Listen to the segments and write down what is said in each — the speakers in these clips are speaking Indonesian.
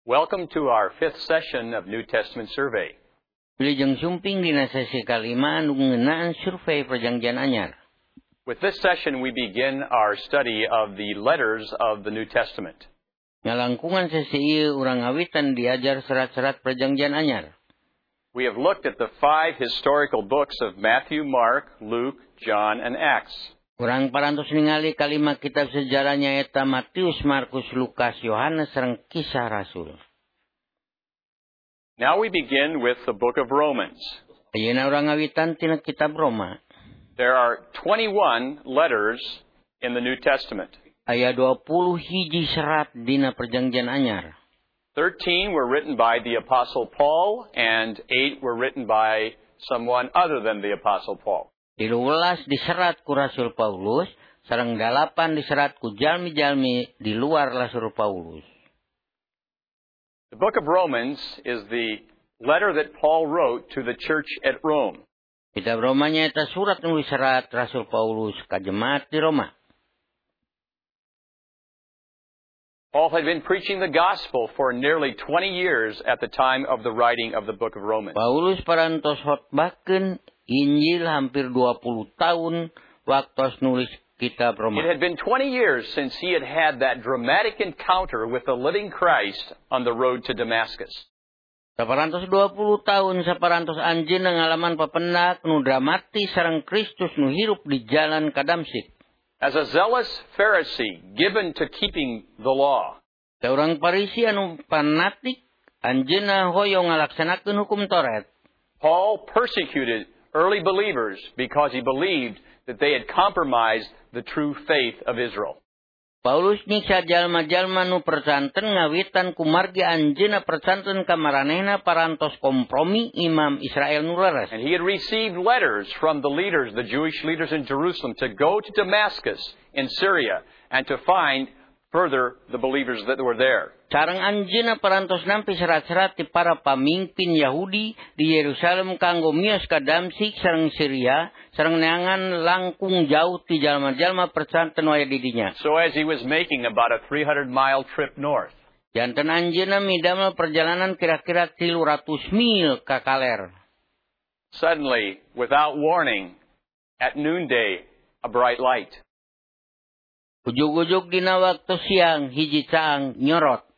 Welcome to our fifth session of New Testament Survey. Wilujeng sumping dina sesi kalima anu ngeunaan survei Perjanjian Anyar. With this session, we begin our study of the letters of the New Testament. Ngalangkungan sesi ieu urang awitan diajar serat-serat Perjanjian Anyar. We have looked at the 5 historical books of Matthew, Mark, Luke, John, and Acts. Urang parantos ningali kalima kitab sejarahnya eta Matius, Markus, Lukas, Yohanes sareng Kisah Rasul. Now we begin with the book of Romans. Ayeuna urang awitan tina kitab Roma. There are 21 letters in the New Testament. Aya 20 hiji serat dina Perjanjian Anyar. 13 were written by the Apostle Paul, and 8 were written by someone other than the Apostle Paul. 13 diserat ku Rasul Paulus, sareng 8 diserat ku jalmi-jalmi di luar Rasul Paulus. The book of Romans is the letter that Paul wrote to the church at Rome. Kitab Romanya eta surat nu diserat Rasul Paulus ka jemaat di Roma. Paul had been preaching the gospel for nearly 20 years at the time of the writing of the book of Romans. Paulus parantos khotbahkeun Injil hampir 20 tahun waktu nulis kitab Roma. It had been 20 years since he had had that dramatic encounter with the living Christ on the road to Damascus. Saparantos 20 tahun saparantos anjeunna ngalaman papendak nu dramatis sareng Kristus nu hirup di jalan ka Damsik. As a zealous Pharisee given to keeping the law, Saurang Parisi anu fanatik anjeunna hoyong ngalaksanakeun hukum Taurat. Paul persecuted early believers because he believed that they had compromised the true faith of Israel. Paulus nyiksa jalma-jalma nu percanten ngawitan kumargi anjeunna percanten ka maranehna parantos kompromi imam Israel nu leres. And he had received letters from the leaders, the Jewish leaders in Jerusalem, to go to Damascus in Syria and to find further the believers that were there. Sareng anjeunna parantos nampi serat-serat ti para pamimpin Yahudi di Yerusalem kanggo miyos ka Damsik sareng Syria sareng neangan langkung jauh ti jalma-jalma percanten waya di dinya. So as he was making about a 300-mile trip north, Janten anjeunna midamel perjalanan kira-kira 300 mil ka kaler. suddenly, without warning, at noonday, a bright light. Ujug-ujug dina waktu siang hiji caang nyorot.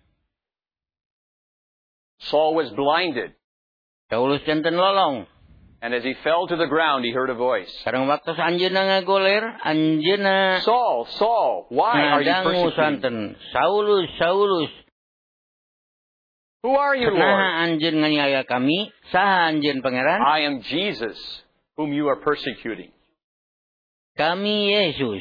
Saul was blinded, Paulus janten lolong. and as he fell to the ground, he heard a voice. Sareng waktu anjeunna ngagoler, anjeunna Saul, Saul, why are you ngadangu persecuting me? santen. Saulus, Saulus. Who are you, Lord? Saha anjeun nganiaya kami? Saha anjeun pangeran? I am Jesus, whom you are persecuting. Kami Yesus.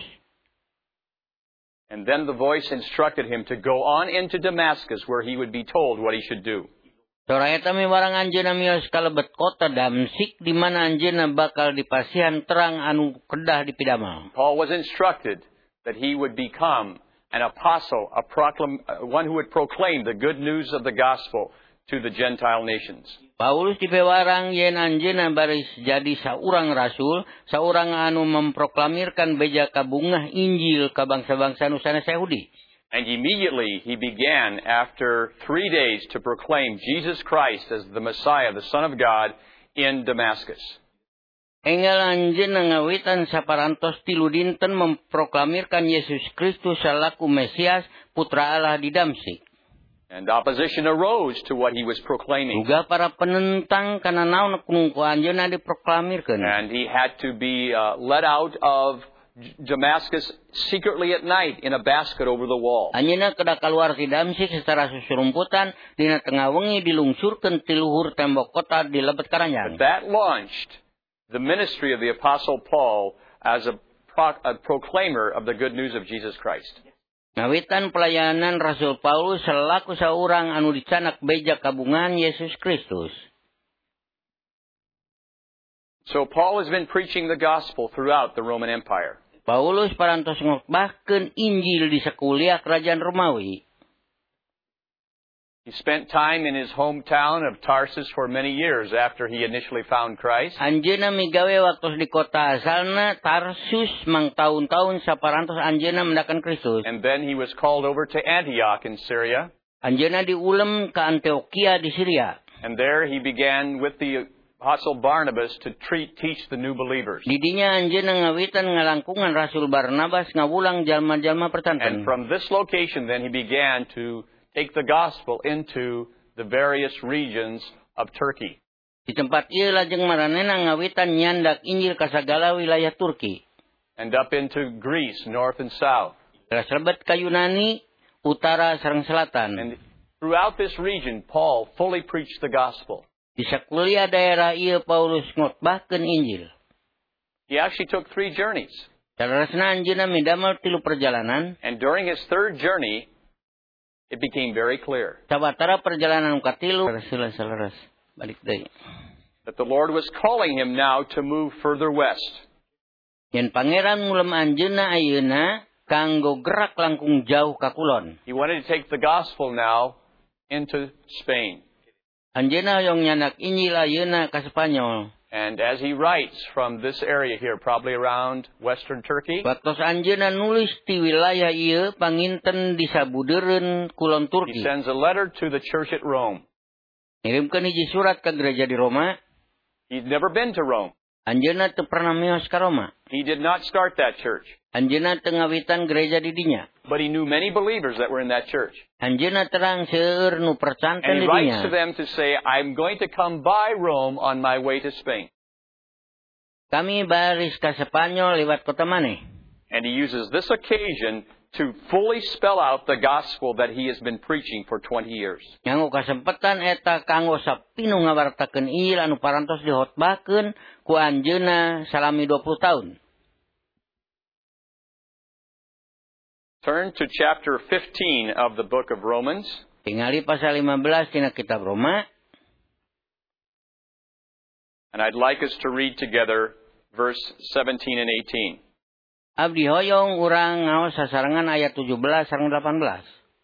And then the voice instructed him to go on into Damascus, where he would be told what he should do. Sora eta miwarang anjeunna miyos kalebet kota Damsik di mana anjeunna bakal dipasihan terang anu kedah dipidamel. Paul was instructed that he would become an apostle, one who would proclaim the good news of the gospel to the Gentile nations. Paulus dipewarang yen anjeunna baris jadi saurang rasul, saurang anu memproklamirkan beja kabungah Injil ka bangsa-bangsa nu sanes Yahudi. And immediately he began, after 3 days, to proclaim Jesus Christ as the Messiah, the Son of God, in Damascus. Enggal anjeunna ngawitan saparantos 3 dinten memproklamirkan Yesus Kristus salaku Mesias, Putra Allah di Damsik. And opposition arose to what he was proclaiming. Juga para penentang kana naon ku anjeunna diproklamirkeun. And he had to be led out of Damascus secretly at night in a basket over the wall. Anjeunna kedah kaluar ti Damsik secara susurumputan dina tengah wengi dilungsurkeun ti luhur tembok kota di lebet karanjang. That launched the ministry of the Apostle Paul as a proclaimer of the good news of Jesus Christ. Ngawitan pelayanan Rasul Paulus selaku saurang anu dicanak beja kabungan Yesus Kristus. So Paul has been preaching the gospel throughout the Roman Empire. Paulus parantos ngokbahkeun Injil di sakuliah kerajaan Romawi. He spent time in his hometown of Tarsus for many years after he initially found Christ. Anjeunna migawe waktu di kota asalna Tarsus mang tahun-tahun saparantos anjeunna mendakan Kristus. And then he was called over to Antioch in Syria. Anjeunna diulem ke Antioquia di Syria. And there he began with the Apostle Barnabas to teach the new believers. Di dinya anjeunna ngawitan ngalangkungan Rasul Barnabas ngawulang jalma-jalma percanten. And from this location then he began to take the gospel into the various regions of Turkey. Di tempat ieu lajeng maranena ngawitan nyandak Injil ka sagala wilayah Turki. And up into Greece, north and south. Salebet ka Yunani, utara sareng selatan. And throughout this region, Paul fully preached the gospel. Di sakuliah daerah ieu Paulus ngotbahkeun Injil. He actually took 3 journeys. Salerasna anjeunna midamel 3 perjalanan. And during his 3rd journey, it became very clear Sabatara perjalanan katilu saleres balik deui. that the Lord was calling him now to move further west. Yen pangeran ngulem anjeunna ayeuna kanggo gerak langkung jauh ka kulon. He wanted to take the gospel now into Spain. Anjeunna hoyong nyandak Injil ayeuna ka Spanyol. And as he writes from this area here, probably around western Turkey, Waktos anjeunna nulis ti wilayah ieu panginten di sabudeureun kulon he Turki. sends a letter to the church at Rome. Ngirimkeun hiji surat ka gereja di Roma. He'd never been to Rome. Anjeunna teu pernah miyos ka Roma. He did not start that church. Anjeunna teu ngawitan gereja di dinya. But he knew many believers that were in that church. Anjeunna terang seueur nu percanten And he di writes to dinya. them to say, I'm going to come by Rome on my way to Spain. Kami baris ka Spanyol liwat kota maneh. And he uses this occasion to fully spell out the gospel that he has been preaching for 20 years. Nganggo kasempatan eta kanggo sapinu ngawartakeun Injil anu parantos dihotbahkeun ku anjeunna salami 20 tahun. Turn to chapter 15 of the book of Romans. Tingali pasal 15 tina kitab Roma. And I'd like us to read together verse 17 and 18. Abdi hoyong urang ngaos sasarengan ayat 17 sareng 18. In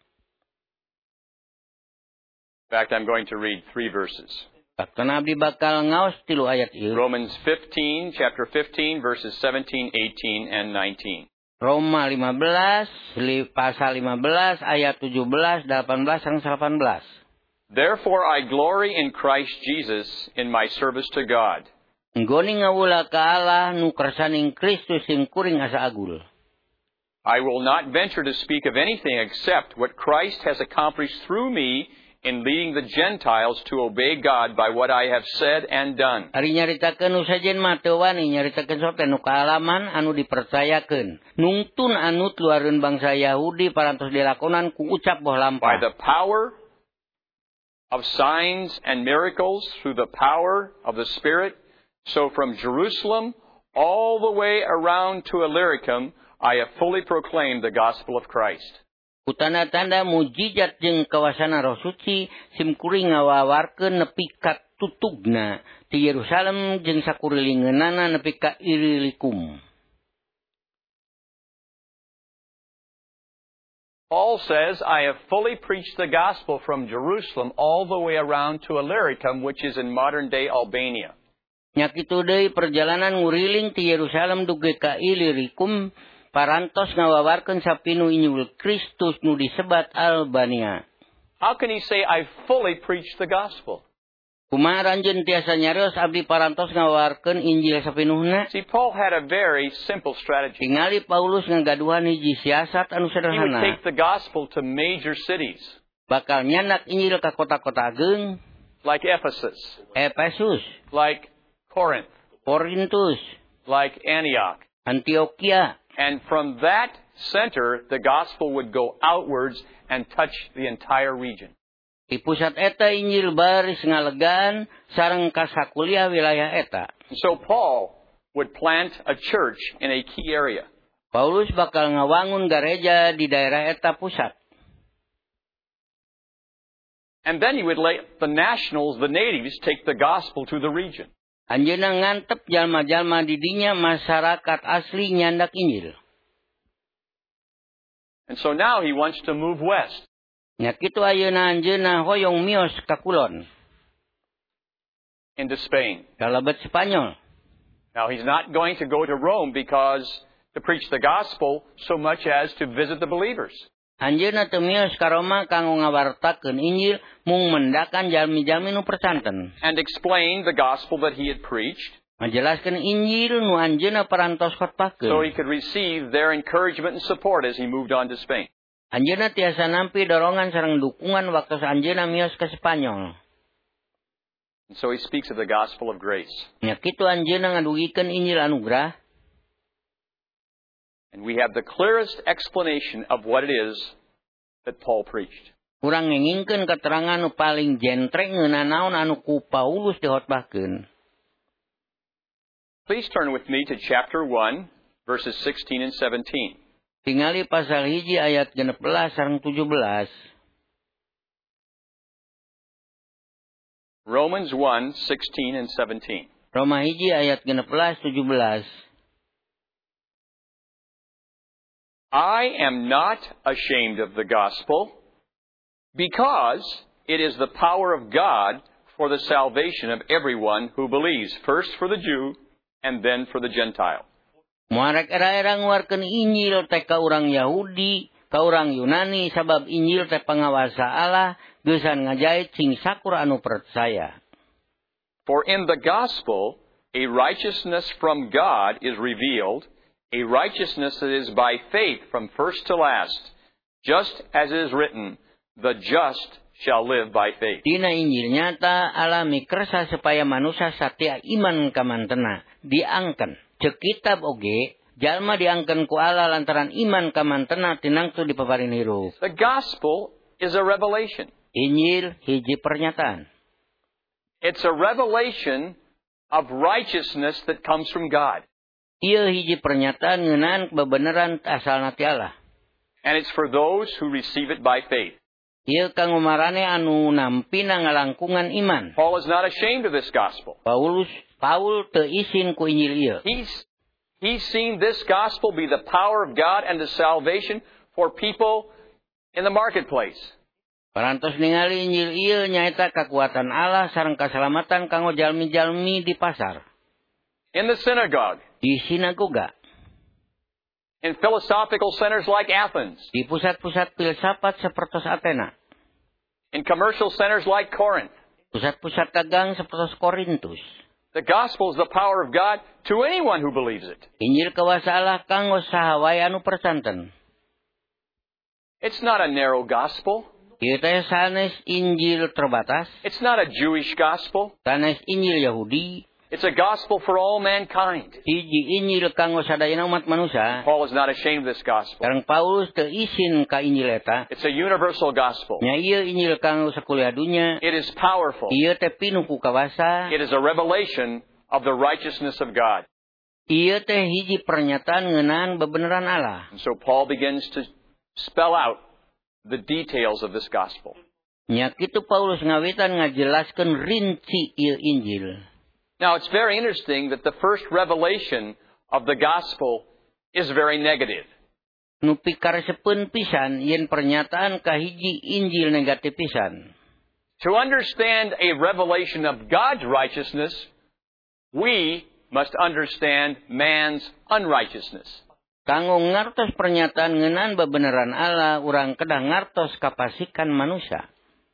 fact, I'm going to read 3 verses. Saktana abdi bakal ngaos 3 ayat ieu. Romans 15, chapter 15, verses 17, 18, and 19. Roma 15, pasal 15 ayat 17, 18 sareng 18. Therefore I glory in Christ Jesus in my service to God. Nggoni ngawula ka Allah nu kersaning Kristus sing kuring asa agul. I will not venture to speak of anything except what Christ has accomplished through me in leading the Gentiles to obey God by what I have said and done. Ari nyaritakeun nu sajen mah teu wani nyaritakeun sote nu kaalaman anu dipercayakeun. Nungtun anu luareun bangsa Yahudi parantos dilakonan ku ucap boh By lampah. the power of signs and miracles through the power of the Spirit. So from Jerusalem all the way around to Illyricum, I have fully proclaimed the gospel of Christ. Ku tanda-tanda mujizat jeung kawasana Roh Suci simkuring ngawawarkeun nepi ka tutugna ti Yerusalem jeung sakurilingeunana nepi ka Illyricum. Paul says, I have fully preached the gospel from Jerusalem all the way around to Illyricum, which is in modern-day Albania. Nya kitu deui perjalanan nguriling ti Yerusalem duge ka Illyricum parantos ngawawarkeun sapinu Injil Kristus nu disebat Albania. How can he say, I fully preached the gospel? Kumaha ranjeun tiasa nyarios abdi parantos ngawawarkeun Injil sapinuhna? See, Paul had a very simple strategy. Tingali Paulus ngagaduhan hiji siasat anu He would sederhana. take the gospel to major cities, Bakal nyandak Injil ka kota-kota ageung, like Ephesus, Efesus, like Corinth, Korintus, like Antioch. Antioquia. And from that center, the gospel would go outwards and touch the entire region. Di pusat eta Injil baris ngalegaan sareng ka sakuliah wilayah eta. So Paul would plant a church in a key area. Paulus bakal ngawangun gereja di daerah eta pusat. And then he would let the nationals, the natives, take the gospel to the region. Anjeunna ngantep jalma-jalma di dinya masyarakat asli nyandak Injil. And so now he wants to move west. Nya kitu ayeuna anjeunna hoyong mios ka kulon, into Spain. kalebet Spanyol. Now he's not going to go to Rome because to preach the gospel so much as to visit the believers. Anjeunna teu miyos ka Roma kanggo ngawartakeun Injil mung mendakan jalmi-jalmi nu percanten. and explain the gospel that he had preached, Ngajelaskeun Injil nu anjeunna parantos so khotbahkeun. he could receive their encouragement and support as he moved on to Spain. Anjeunna tiasa nampi dorongan sareng dukungan waktu anjeunna miyos ka Spanyol. And so he speaks of the gospel of grace. Nya kitu anjeunna ngadugikeun Injil anugerah. And we have the clearest explanation of what it is that Paul preached. Urang ngengingkeun keterangan nu paling jentreng ngeunana naon anu ku Paulus dihotbahkeun. Please turn with me to chapter 1, verses 16 and 17. Tingali pasal 1 ayat 16 sareng 17. Romans 1, 16 and 17. Roma 1 ayat 16 17. I am not ashamed of the gospel, because it is the power of God for the salvation of everyone who believes, first for the Jew and then for the Gentile. Muarek era-era nguarkeun Injil teh ka urang Yahudi, ka urang Yunani, sabab Injil teh pangawasa Allah, geusan ngajait sing sakur anu percaya. For in the gospel, a righteousness from God is revealed, a righteousness that is by faith from first to last, just as it is written, the just shall live by faith. Dina Injil nyata alami kersa supaya manusia satia iman kamantena diangken. Cek kitab oge, jalma diangken ku Allah lantaran iman kamantena tinangtu dipaparin hirup. The gospel is a revelation. Injil hiji pernyataan. It's a revelation of righteousness that comes from God. Ieu hiji pernyataan ngeunaan kebenaran asalna ti Allah. And it's for those who receive it by faith. Ieu kanggo marane anu nampina ngalangkungan iman. Paul is not ashamed of this gospel. Paul teu isin ku Injil ieu. He's seen this gospel be the power of God and the salvation for people in the marketplace. Parantos ningali Injil ieu nyaeta kakuatan Allah sareng kasalamatan kanggo jalmi-jalmi di pasar. In the synagogue. Di sinagoga. In philosophical centers like Athens. Di pusat-pusat filsafat seperti Athena. In commercial centers like Corinth. Pusat-pusat dagang seperti Korintus. The gospel is the power of God to anyone who believes it. Injil kuasa Allah kanggo saha wae anu percanten. It's not a narrow gospel. Ieu teh sanes Injil terbatas. It's not a Jewish gospel. Sanes Injil Yahudi. It's a gospel for all mankind. Hiji Injil kanggo sadayana umat manusia. Paul is not ashamed of this gospel. Sareng Paulus teu isin ka Injil eta. It's a universal gospel. Nya ieu Injil kanggo sakuliah dunya. It is powerful. Ieu teh pinuh ku kawasa. It is a revelation of the righteousness of God. Ieu teh hiji pernyataan ngeunaan bebenaran Allah. And so Paul begins to spell out the details of this gospel. Nya kitu Paulus ngawitan ngajelaskeun rinci ieu Injil. Now, it's very interesting that the first revelation of the gospel is very negative. Nu pikaresepeun pisan yen pernyataan kahiji Injil negatif pisan. To understand a revelation of God's righteousness, we must understand man's unrighteousness. Kanggo ngartos pernyataan ngeunaan bebenaran Allah, urang kedah ngartos kapasikan manusia.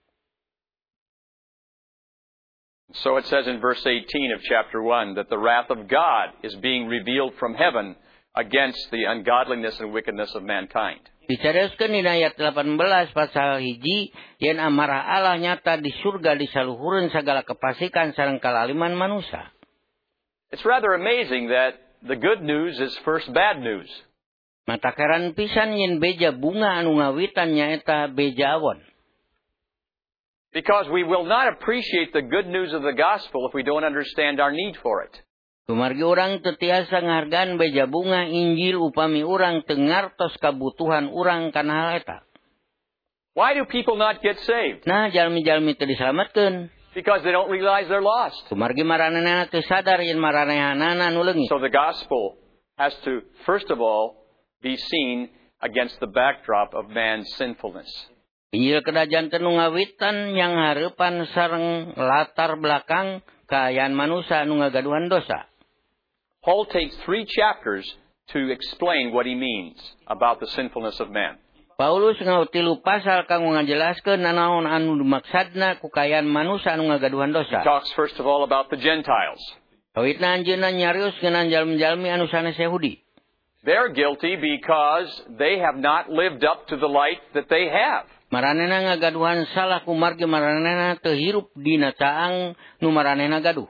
So it says in verse 18 of chapter 1 that the wrath of God is being revealed from heaven against the ungodliness and wickedness of mankind. Dicarioskeun dina ayat 18 pasal 1 yen amarah Allah nyata di surga disaluhureun sagala kepasikan sareng kalaliman manusia. It's rather amazing that the good news is first bad news. Mata keran pisan yen beja bunga anu ngawitan nyaeta beja awon. Because we will not appreciate the good news of the gospel if we don't understand our need for it. Kumargi urang teu tiasa ngahargaan beja bunga Injil upami urang teu ngartos kabutuhan urang kana hal eta. Why do people not get saved? Nah, jalmi-jalmi teu diselametkeun. Because they don't realize they're lost. Kumargi maranehna teu sadar yen maranehanana nu leungit. So the gospel has to, first of all, be seen against the backdrop of man's sinfulness. Injil kedah janten nu ngawitan yang hareupan sareng latar belakang kaayaan manusia nu ngagaduhan dosa. Paul takes 3 chapters to explain what he means about the sinfulness of man. Paulus ngatilu pasal kanggo ngajelaskeun nanaon anu dimaksadna ku kaayaan manusia anu ngagaduhan He dosa. talks first of all about the Gentiles. Kawitna anjeunna nyarios ngeunaan jalmi-jalmi anu sanes Yahudi. They're guilty because they have not lived up to the light that they have. Maranehna ngagaduhan salah ku margi maranehna teu hirup dina caang nu maranehna gaduh.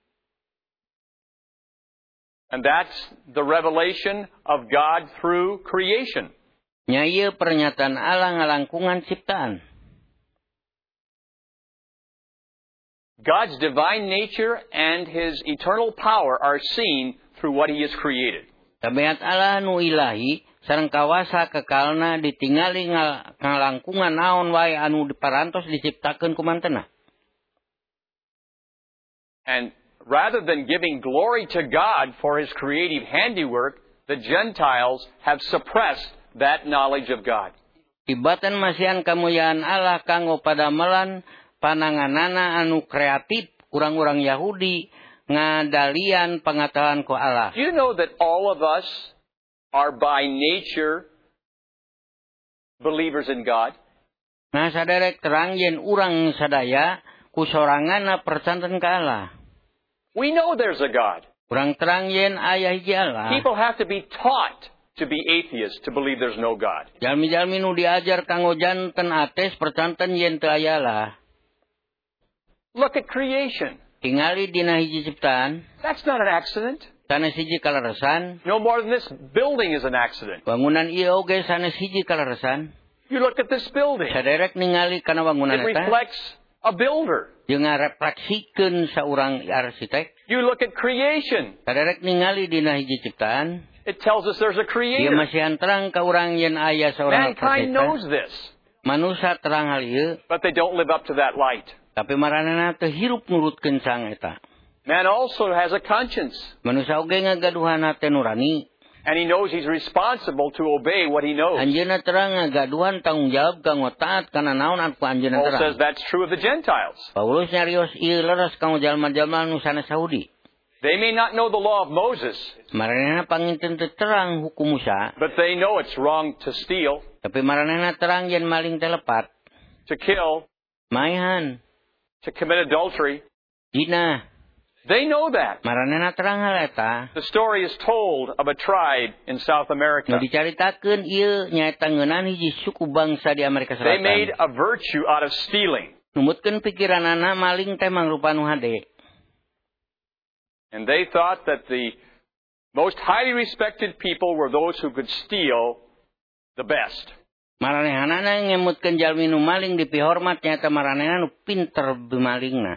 And that's the revelation of God through creation. Nya ieu pernyataan Allah ngalangkungan ciptaan. God's divine nature and His eternal power are seen through what He has created. Tabiat Allah nu ilahi sareng kawasa kekalna ditingali ngalangkungan naon wae anu diparantos diciptakeun ku mantena. And rather than giving glory to God for His creative handiwork, the Gentiles have suppressed that knowledge of God. Tibatan masihan kamuliaan Allah kanggo padamelan pananganana anu kreatif urang-urang Yahudi ngadalian pengetahuan ku Allah. Do you know that all of us are by nature believers in God? Nah saderek terang yen urang sadaya kusoranganna percanten ka Allah. We know there's a God. Urang terang yen aya hiji Allah. People have to be taught to be atheists to believe there's no God. Jalmi-jalmi nu diajar kanggo janten ateis percanten yen teu aya Allah. Look at creation. Tingali dina hiji ciptaan. That's not an accident. Sanes hiji kalaresan. No more than this building is an accident. Bangunan ieu oge sanes hiji kalaresan. You look at this building. Saderek ningali kana bangunan It eta. reflects a builder. Jeung ngarefleksikeun saurang arsitek. You look at creation. Saderek ningali dina hiji ciptaan. It tells us there's a Ieu creator. masihan terang ka urang yen aya saurang Mankind knows arsitek. this, Manusia terang hal ieu, but they don't live up to that light. tapi maranehna teu hirup nurutkeun sang eta. Man also has a conscience, Manusia oge ngagaduhan hate nurani. and he knows he's responsible to obey what he knows. Anjeunna terang ngagaduhan tanggung jawab kanggo taat kana naon anu anjeunna Paul says terang. that's true of the Gentiles. Paulus nyarios ieu leres kanggo jalma-jalma nu sanes Yahudi. They may not know the law of Moses, Maranehna panginten teu terang hukum Musa, but they know it's wrong to steal, tapi maranehna terang yen maling teh lepat, to kill, maehan, to commit adultery. zina. They know that. Maranehna terang hal eta. The story is told of a tribe in South Nu America. dicaritakeun ieu nyaeta ngeunaan hiji suku bangsa di Amerika They made Selatan. a virtue out of stealing. Numutkeun pikiranana maling teh mangrupa nu hade. And they thought that the most highly respected people were those who could steal the best. Maranehanana ngemutkeun jalmi nu maling dipihormat nyaeta maranehna nu pinter bimalingna.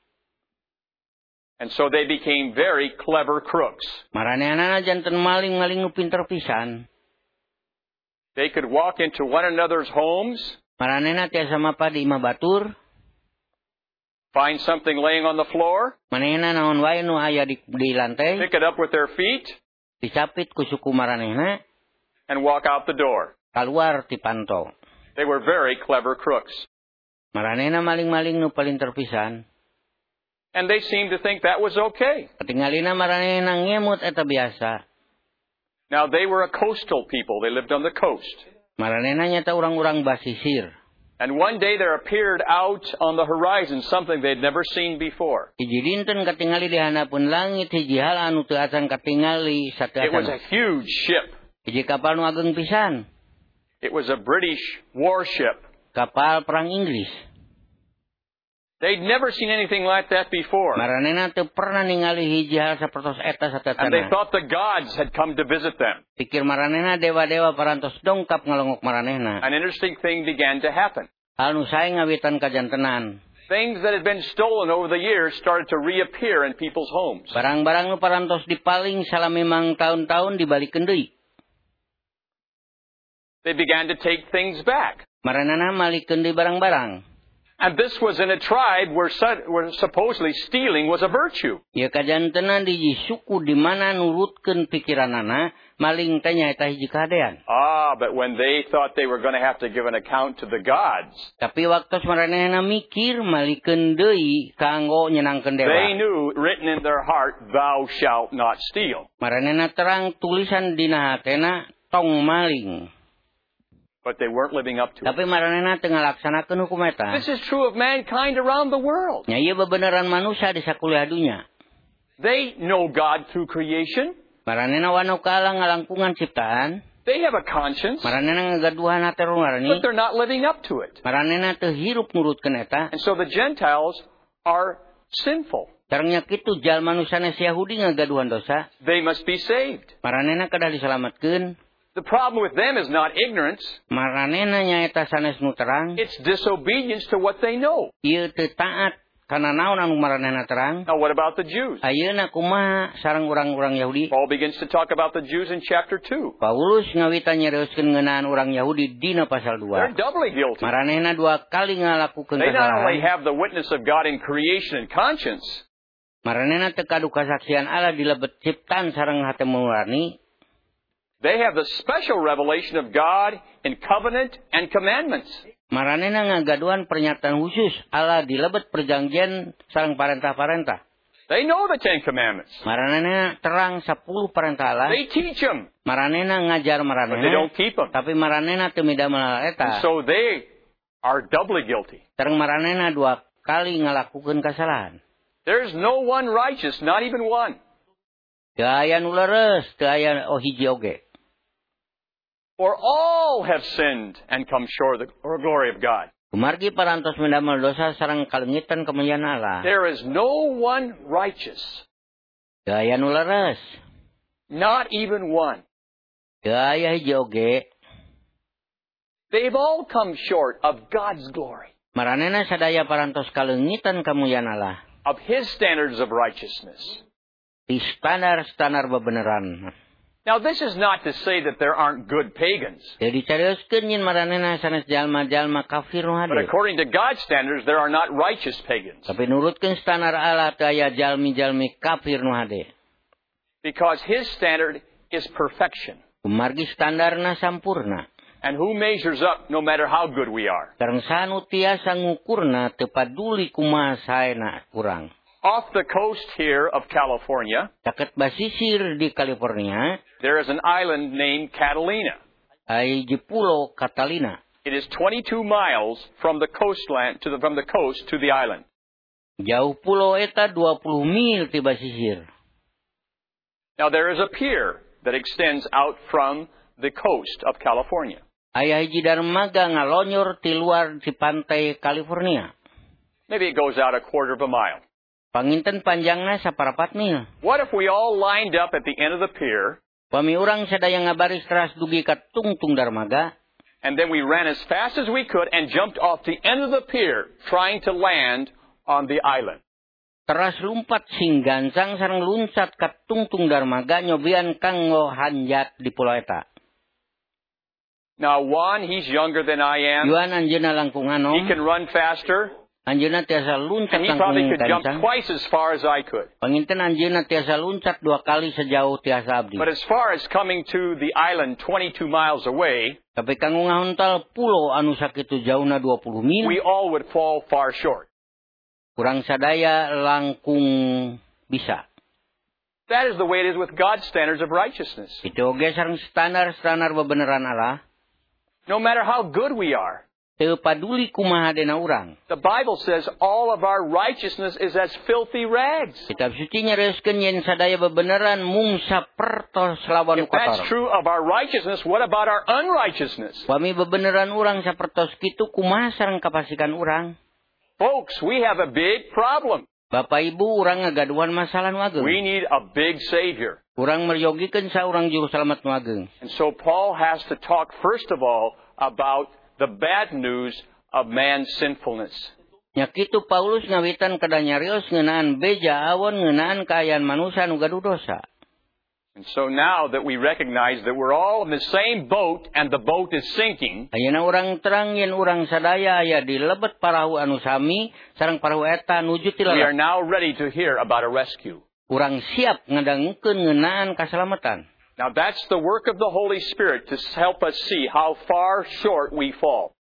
And so they became very clever crooks. Maranehanana janten maling nu pinter pisan. They could walk into one another's homes, Maranehna tiasa mapa di imah batur, find something laying on the floor, manehna naon wae nu aya di lantai, pick it up with their feet, dicapit ku suku maranehna, and walk out the door. kaluar ti panto. They were very clever crooks. Maranehna maling-maling nu palinter pisan. And they seemed to think that was okay. Katingalina maranehna ngemut eta biasa. Now, they were a coastal people. They lived on the coast. Maranehna nyata urang-urang basisir. And one day there appeared out on the horizon something they'd never seen before. Hiji dinten katingali di hanapeun langit hiji hal anu teu acan katingali It was a sateasan. huge ship. Hiji kapal nu ageng pisan, It was a British warship. kapal perang Inggris. They'd never seen anything like that before. Maranehna teu pernah ningali hiji hal sapertos eta And they sateasan. thought the gods had come to visit them. Pikir maranehna dewa-dewa parantos dongkap ngalongok maranehna. An interesting thing began to happen. Hal nu sae ngawitan kajantenan. Things that had been stolen over the years started to reappear in people's homes. Barang-barang nu parantos dipaling salami mang tahun-tahun dibalikeun deui. They began to take things back. Maranehna malikeun deui barang-barang. And this was in a tribe where supposedly stealing was a virtue. Ya kajantenan di suku di mana nurutkeun pikiranana maling teh nyaeta hiji kahadean. But when they thought they were going to have to give an account to the gods, Tapi waktu maranehna mikir malikeun deui kanggo nyenangkeun they dewa. knew written in their heart, "Thou shalt not steal." Maranehna terang tulisan dina hatena tong maling. But they weren't living up to it. Tapi maranehna teu ngalaksanakeun hukum eta. This is true of mankind around the world. Nya ieu bebeneran manusia di sakuliah dunya. They know God through creation. Maranehna wano kaala ngalangkungan ciptaan. They have a conscience. Maranehna ngagaduhan hate But nurani. they're not living up to it. Maranehna teu hirup nurutkeun eta. And so the Gentiles are sinful. Sareng nya kitu jalma nu sanes Yahudi ngagaduhan dosa. They must be saved. Maranehna kedah diselametkeun. The problem with them is not ignorance. Maranehna nyaeta sanes nu terang. It's disobedience to what they know. Ieu teu taat kana naon anu maranehna terang. Now, what about the Jews? Ayeuna kumaha sareng urang-urang Yahudi? Paul begins to talk about the Jews in chapter 2. Paulus ngawita nyarioskeun ngeunaan urang Yahudi dina pasal They're 2. doubly guilty. Maranehna dua kali ngalakukeun They not only kasalahan. have the witness of God in creation and conscience, Maranehna teu kadu kasaksian Allah di lebet ciptaan sareng hate nurani. they have the special revelation of God in covenant and commandments. Maranehna ngagaduhan pernyataan khusus Allah di lebet perjanjian sareng parentah-parentah. They know the Ten Commandments. Maranehna terang 10 parentah Allah. They teach them, Maranehna ngajar but they maranehna. don't keep them. Tapi maranehna teu midamel eta. So they are doubly guilty. Sareng maranehna dua kali ngalakukeun kasalahan. There's no one righteous, not even one. Teu aya nu leres, teu aya hiji oge. For all have sinned and come short of the glory of God. Kumargi parantos mendamel dosa sareng kalengitan kemuliaan Allah. There is no one righteous, Teu aya nu leres, not even one. teu aya hiji oge. They've all come short of God's glory, Maranehna sadaya parantos kalengitan kemuliaan Allah. of His standards of righteousness. Di standar-standar bebeneran. Now, this is not to say that there aren't good pagans. Jadi carioskeun yen maranehna sanes jalma-jalma kafir nu But hade. according to God's standards, there are not righteous pagans. Tapi nurutkeun standar Allah teu aya jalmi-jalmi kafir nu hade. Because His standard is perfection. Kumargi standarna sampurna. And who measures up no matter how good we are? Sareng sanu tiasa ngukurna teu paduli kumaha saena urang. Off the coast here of California, Caket basisir di California, there is an island named Catalina. ai di Pulau Catalina. It is 22 miles from the coastland from the coast to the island. Jauh pulau eta 20 mil ti basisir. Now there is a pier that extends out from the coast of California. Aya hiji darmaga ngalonyor ti luar ti pantai California. Maybe it goes out a quarter of a mile. Panginten panjangna saparapat mil. What if we all lined up at the end of the pier, Pami urang sadaya ngabaris teras dugi ka tungtung darmaga, and then we ran as fast as we could and jumped off the end of the pier, trying to land on the island? teras lumpat sing gancang sareng luncat ka tungtung darmaga nyobian kanggo hanjat di pulau eta. Now, Juan, he's younger than I am. Yuan anjeunna langkung He anom, can run faster, anjeunna tiasa luncat and he probably langkung could jump gancang. twice as far as I could. Panginten anjeunna tiasa luncat 2 kali sejauh tiasa abdi. But as far as coming to the island 22 miles away, Tapi kanggo ngahontal pulau anu sakitu jauhna 20 mil, we all would fall far short. kurang sadaya langkung bisa. That is the way it is with God's standards of righteousness. Itu oge sareng standar-standar bebeneran Allah, No matter how good we are, teu paduli kumaha dena urang. the Bible says all of our righteousness is as filthy rags. Kitab suci nyareuskeun yen sadaya bebeneran mung sapertos lawan If that's kotor. true of our righteousness, what about our unrighteousness? Pami bebeneran urang sapertos kitu kumaha sareng kapasikan urang? Folks, we have a big problem. Bapak Ibu urang ngagaduhan masalah nu ageung. We need a big Savior. Urang meryogikeun saurang juru salamet nu ageung. And so Paul has to talk, first of all, about the bad news of man's sinfulness. Nya kitu Paulus ngawitan kada nyarios ngeunaan beja awon ngeunaan kaayaan manusia nu gaduh dosa. And so now that we recognize that we're all in the same boat and the boat is sinking, Ayeuna urang terang yen urang sadaya aya di lebet parahu anu sami sareng parahu eta nuju ti we are lelet. now ready to hear about a rescue. Urang siap ngadangukeun ngeunaan kaselamatan. Now that's the work of the Holy Spirit to help us see how far short we fall.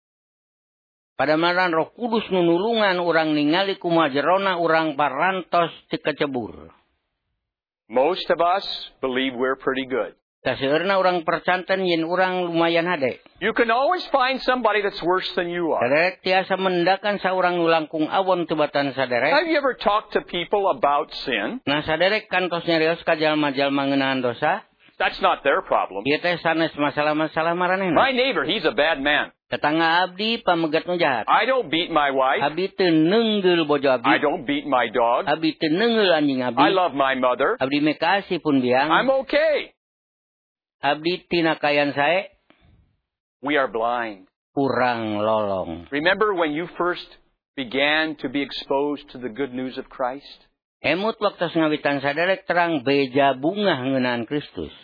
Padamaran Roh Kudus nu nulungan urang ningali kumaha jerona urang parantos ti kecebur. Most of us believe we're pretty good. Taseureuna urang percanten yen urang lumayan hade. You can always find somebody that's worse than you are. Saderek tiasa mendakan saurang nu langkung awon tebatan saderek. Have you ever talked to people about sin? Nah saderek kantos nyarios ka jalma-jalma ngeunaan dosa. That's not their problem. Ieu teh sanes masalah-masalah maranehna. My neighbor, he's a bad man. Tetangga abdi pamegat nu jahat. I don't beat my wife. Abdi teu neungeul bojo abdi. I don't beat my dog. Abdi teu neungeul anjing abdi. I love my mother. Abdi mekasih pun biang. I'm okay. Abdi tina kayan sae We are blind. urang lolong. Remember when you first began to be exposed to the good news of Christ? Emut waktu ngawitan saderek terang beja bunga ngeunaan Kristus.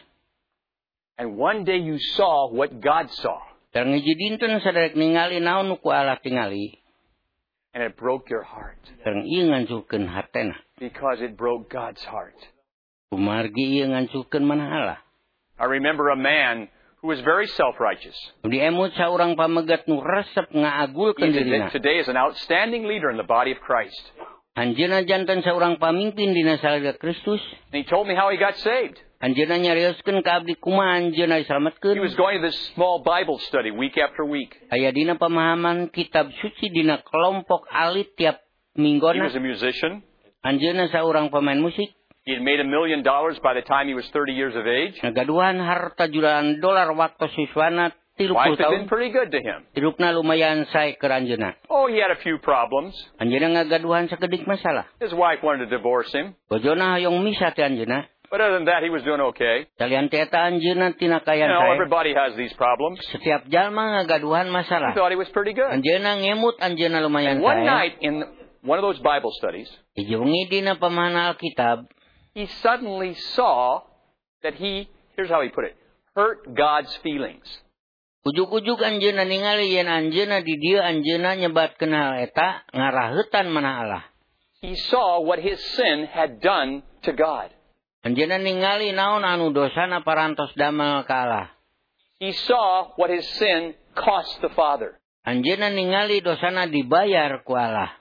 And one day you saw what God saw. Terang hiji dinten saderek ningali naon nu ku Allah tingali. And it broke your heart. Terang ieu ngancukeun hatena. Because it broke God's heart. Kumargi ieu ngancukeun manah Allah. I remember a man who was very self-righteous. Di emut saurang pamegat nu resep ngaagulkeun dirina. Today is an outstanding leader in the body of Christ. Anjeunna janten saurang pamimpin dina salira Kristus. And he told me how he got saved. Anjeunna nyarioskeun ka abdi kumaha anjeunna disalametkeun. He was going to this small Bible study week after week. Aya dina pemahaman kitab suci dina kelompok alit tiap He minggona. was a musician. Anjeunna saurang pemain musik. He had made $1 million by the time he was 30 years of age. Nagaduhan harta jutaan dolar waktu siswana 30 Life had tahun. been pretty good to him. Hidupna lumayan sae keur anjeunna. Oh, he had a few problems. Anjeunna ngagaduhan sakedik masalah. His wife wanted to divorce him. Bojona hoyong misa teh anjeunna. But other than that, he was doing okay. Salian teh eta anjeunna tina kayan You know, sae. everybody has these problems. Setiap jalma ngagaduhan He masalah. thought he was pretty good. Anjeunna ngemut anjeunna lumayan And one sae. night in one of those Bible studies, Hiji wengi dina pamahaman Alkitab, he suddenly saw that here's how he put it, hurt God's feelings. ujug-ujug anjeunna ningali yen anjeunna di dieu anjeunna nyebatkeun hal eta ngaraheutan manah Allah. He saw what his sin had done to God. Anjeunna ningali naon anu dosana parantos damel ka Allah. He saw what his sin cost the Father. Anjeunna ningali dosana dibayar ku Allah.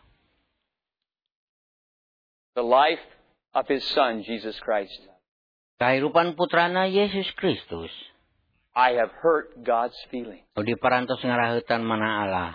The life of his Son, Jesus Christ. Kahirupan putrana Yesus Kristus. I have hurt God's feelings. Di parantos ngaraheutan manah Allah.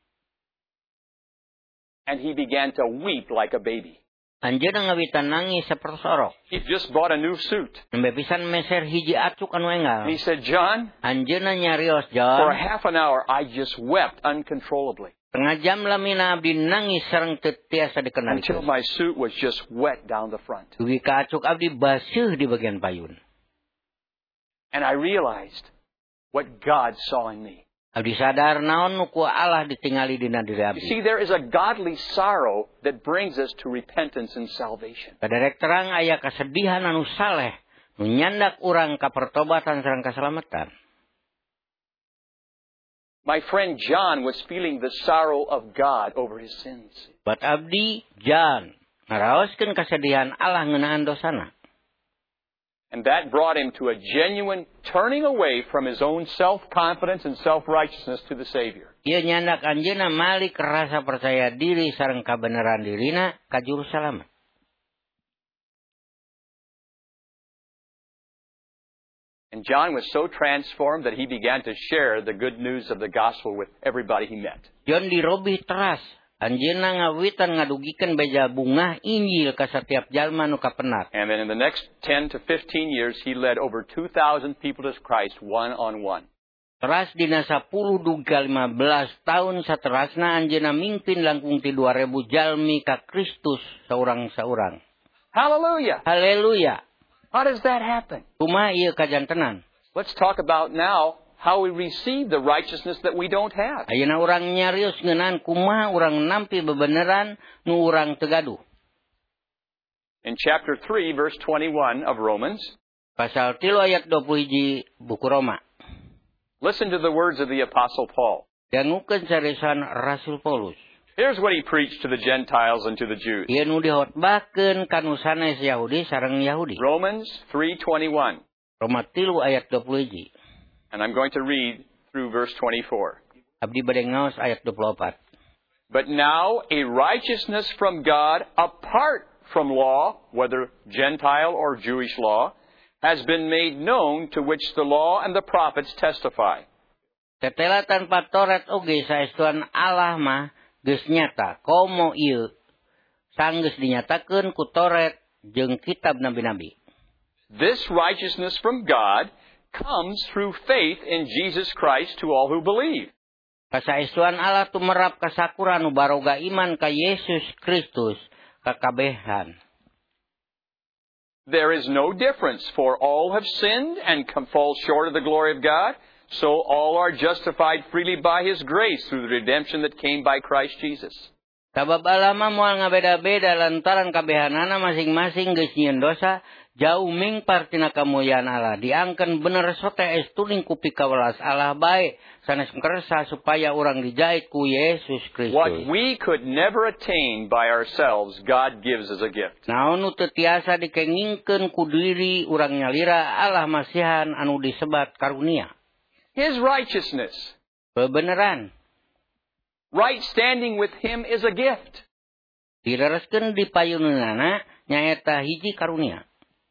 And he began to weep like a baby. Anjeunna ngawitan nangis sapersorok. He just bought a new suit. Nembe pisan meser hiji acuk anu enggal. And he said, John, Anjeunna nyarios, for a John. half an hour, I just wept uncontrollably. Tengah jam lamina abdi nangis sareng teu tiasa Until dikenali. my suit was just wet down the front. Dugi ka acuk abdi baseuh di bagian payun. And I realized what God saw in me. Abdi sadar naon nu ku Allah ditingali dina diri You abdi. see, there is a godly sorrow that brings us to repentance and salvation. Kaderek terang aya kasedihan anu saleh nu nyandak urang ka pertobatan sareng kasalamatan. My friend John was feeling the sorrow of God over his sins. Bat abdi Jan ngaraoskeun kasedihan Allah ngeunaan dosana. And that brought him to a genuine turning away from his own self-confidence and self-righteousness to the Savior. Ieu nyandak anjeunna malik rasa percaya diri sareng kabeneran dirina ka juru salamet. And John was so transformed that he began to share the good news of the gospel with everybody he met. Jon dirobih teras. Anjeunna ngawitan ngadugikeun beja bungah Injil ka setiap jalma nu kapenat. And then in the next 10 to 15 years, he led over 2,000 people to Christ one-on-one. Teras dina 10 dugi 15 tahun saterasna anjeunna mingpin langkung ti 2000 jalmi ka Kristus saurang-saurang. Hallelujah! Haleluya. How does that happen? Kumaha ieu kajantenan? Let's talk about now how we receive the righteousness that we don't have. Ayeuna urang nyarios ngeunaan kumaha urang nampi bebeneran nu urang teu gaduh. In chapter 3, verse 21 of Romans, Pasal 3 ayat 21 buku Roma. listen to the words of the Apostle Paul. Dangukeun saresan Rasul Paulus. Here's what he preached to the Gentiles and to the Jews. Ieu nu dihotbahkeun kanu sanes Yahudi sareng Yahudi. Romans 3:21. Roma 3 ayat 21. And I'm going to read through verse 24. Abdi bade ngaos ayat 24. But now a righteousness from God apart from law, whether Gentile or Jewish law, has been made known, to which the law and the prophets testify. Tetela tanpa Toret oge saestuan Allah mah geus nyata. Komo ieu sanggeus dinyatakeun ku Toret jeung kitab nabi-nabi. This righteousness from God comes through faith in Jesus Christ to all who believe. Kasaestuan Allah tumerap kasakura nu baroga iman ka Yesus Kristus kakabehan. There is no difference, for all have sinned and fall short of the glory of God, so all are justified freely by His grace through the redemption that came by Christ Jesus. Sabab Allah mah moal ngabeda-beda lantaran kabehanana masing-masing geus nyieun dosa, jauh mingpar tina kamuliaan Allah. Diangkeun bener sote estuning ku pikawelas Allah bae sanes kersa supaya urang dijait ku Yesus Kristus. What we could never attain by ourselves, God gives as a gift. Naon nu teu tiasa dikengingkeun ku diri urang nyalira, Allah masihan anu disebat karunia. His righteousness, Bebeneran, right standing with Him, is a gift. dilereskeun di payuneunana nyaeta hiji karunia.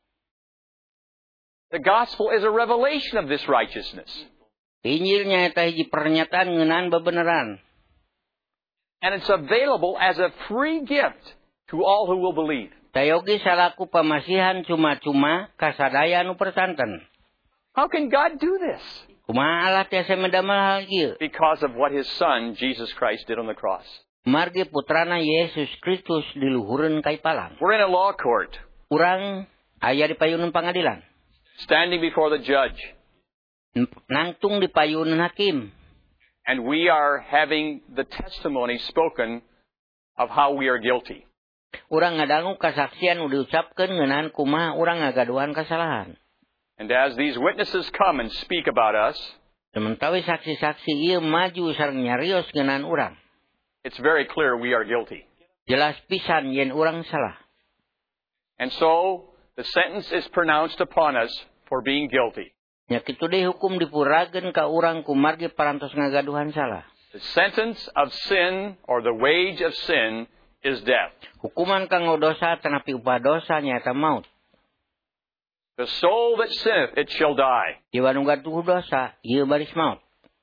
The gospel is a revelation of this righteousness. Injil nyaeta hiji pernyataan ngeunaan bebeneran. And it's available as a free gift to all who will believe. Tayogi salaku pamasihan cuma-cuma kasadaya anu persanten. How can God do this? Kumaha Allah tiasa medamel hal kieu? Because of what His Son, Jesus Christ, did on the cross. Margi putrana Yesus Kristus diluhureun ka ipalang. We're in a law court, Urang aya di payuneun pangadilan. standing before the judge, Nangtung di payuneun hakim. and we are having the testimony spoken of how we are guilty. Urang ngadangu kasaksian nu diucapkeun ngeunaan kumaha urang ngagaduhan kasalahan. And as these witnesses come and speak about us, Sementara saksi-saksi ieu maju sareng nyarios ngeunaan urang. it's very clear we are guilty. Jelas pisan yen urang salah. And so, the sentence is pronounced upon us for being guilty. Nya kitu deui hukum dipurageun ka urang ku margi parantos ngagaduhan salah. The sentence of sin, or the wage of sin, is death. Hukuman kanggo dosa tanapi upah dosa nyaeta maut. The soul that sinneth, it shall die. Jiwa nu gatuh dosa ieu baris maut.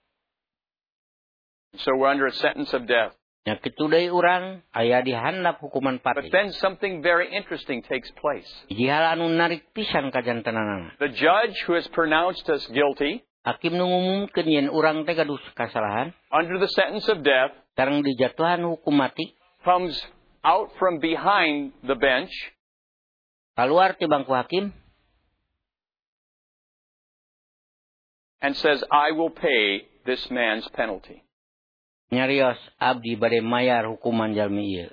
So we're under a sentence of death. Nya kitu deui urang aya di handap hukuman But pati. then something very interesting takes place. Hiji hal anu narik pisan ka jantenanana. The judge who has pronounced us guilty, Hakim nu ngumumkeun yen urang teh gaduh kasalahan under the sentence of death, sareng dijatuhan hukum mati, comes out from behind the bench kaluar ti bangku hakim and says, I will pay this man's penalty. nyarios abdi bade mayar hukuman jalmi ieu.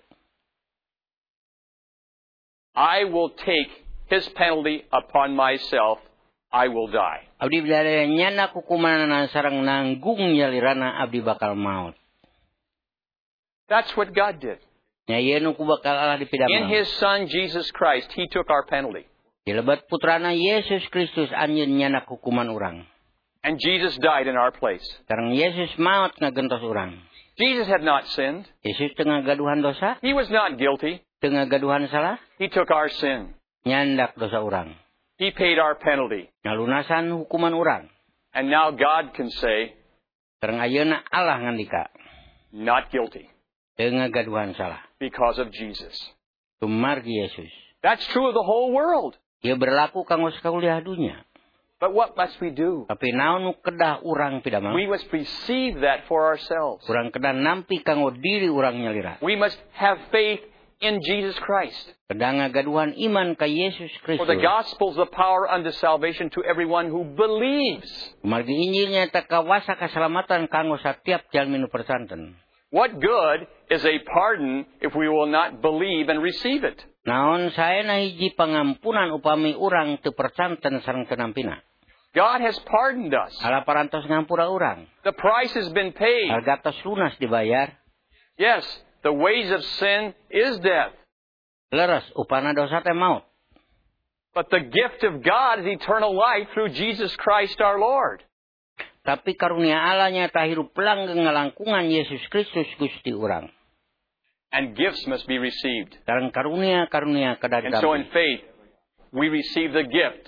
I will take his penalty upon myself. I will die. Abdi bade nyanak hukumanana sareng nanggung nyalirana abdi bakal maut. That's what God did. Nya ieu nu ku bakal Allah In dipidamel. His Son, Jesus Christ, He took our penalty. Di lebat putrana Yesus Kristus anjeun nyanak hukuman urang. And Jesus died in our place. Sareng Yesus maot ngagentos urang. Jesus had not sinned. Yesus teu ngagaduhan dosa, He was not guilty. teu ngagaduhan salah, He took our sin. nyandak dosa urang. He paid our penalty. Ngalunasan hukuman urang. And now God can say, Sareng ayeuna Allah ngandika, not guilty, teu ngagaduhan salah. because of Jesus. Tumargi Yesus. That's true of the whole world. Ieu berlaku kanggo sakauliah dunya. But what must we do? Tapi naon nu kedah urang pidamel? We must receive that for ourselves. Urang kedah nampi kanggo diri urang nyalira. We must have faith in Jesus Christ. Kedah ngagaduhan iman ka Yesus For Kristus. the gospel is the power unto salvation to everyone who believes. Margi Injil nyaeta kawasa kasalamatan kanggo satiap jalmi nu persanten. What good is a pardon if we will not believe and receive it? Naon saena hiji pangampunan upami urang teu persanten sareng teu nampina. God has pardoned us. Allah parantos ngampura urang. The price has been paid. Harga tos lunas dibayar. Yes, the wage of sin is death. Leres upana dosa teh maut. But the gift of God is eternal life through Jesus Christ our Lord. Tapi karunia Allah nyata hirup langgeng ngalangkungan Yesus Kristus Gusti urang. And gifts must be received. Sareng karunia And so in kadadampi. faith, we receive the gift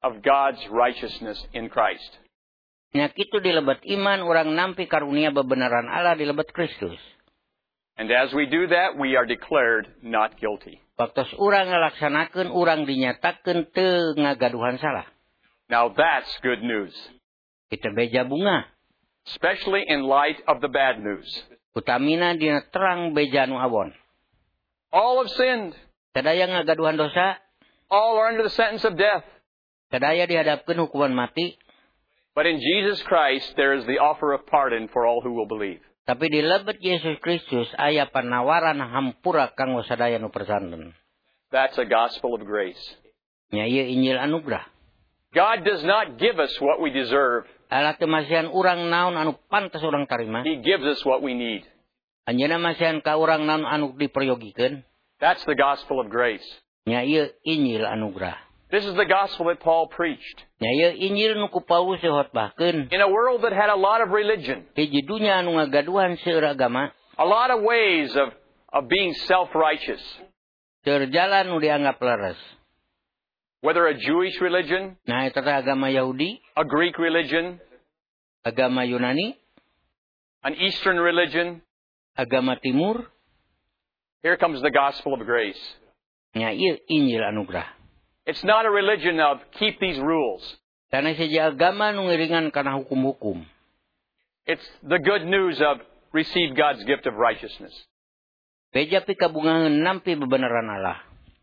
of God's righteousness in Christ. Nya kitu di lebat iman urang nampi karunia bebenaran Allah di lebat Kristus. And as we do that, we are declared not guilty. Waktu urang ngalaksanakeun urang dinyatakeun teu ngagaduhan salah. Now that's good news, Kita beja bunga. especially in light of the bad news. Utamina dina terang beja nu awon. All have sinned. Sadaya ngagaduhan dosa, All are under the sentence of death. sadaya dihadapkeun hukuman mati. But in Jesus Christ, there is the offer of pardon for all who will believe. Tapi di lebat Yesus Kristus aya panawaran hampura kanggo sadaya nu persanten. That's a gospel of grace. Nya ieu Injil anugrah. God does not give us what we deserve. Allah teu masihan urang naon anu pantes urang tarima. He gives us what we need. Anjeunna masihan ka urang naon anu diperyogikeun. That's the gospel of grace. Nya ieu Injil anugrah. This is the gospel that Paul preached. Nya ieu Injil nu ku Paulus dihotbahkeun. In a world that had a lot of religion, Hiji dunya anu ngagaduhan seueur agama, a lot of ways of being self-righteous. seueur jalan nu dianggap leres. Whether a Jewish religion, Nah, eta teh agama Yahudi, a Greek religion, agama Yunani, an Eastern religion, agama Timur, here comes the gospel of grace. nya ieu Injil anugrah. It's not a religion of keep these rules. Karena saja agama nu ngiringan kana hukum-hukum. It's the good news of receive God's gift of righteousness. Beja pikabungaheun nampi bebenaran Allah.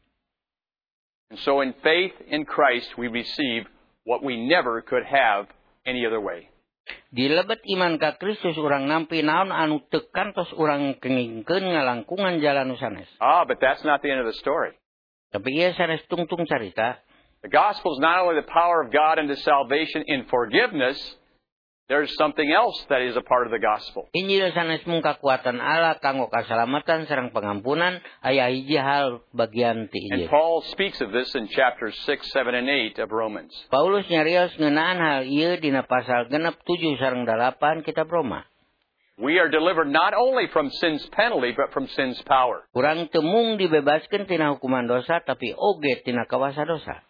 And so in faith in Christ, we receive what we never could have any other way. Di lebat iman ka Kristus urang nampi naon anu teu kantos urang kengingkeun ngalangkungan jalan nu sanes. But that's not the end of the story. Tapi ieu sanes tungtung carita. The gospel is not only the power of God unto salvation in forgiveness, there's something else that is a part of the gospel. Injil sanes mung kakuatan Allah kanggo kasalamatan sareng pangampunan aya hiji hal bagian ti And Injil. Paul speaks of this in chapters 6, 7, and 8 of Romans. Paulus nyarios ngeunaan hal ieu dina pasal 6, 7 sareng 8 kitab Roma. We are delivered not only from sin's penalty, but from sin's power. Urang teu mung dibebaskeun tina hukuman dosa tapi oge tina kawasa dosa.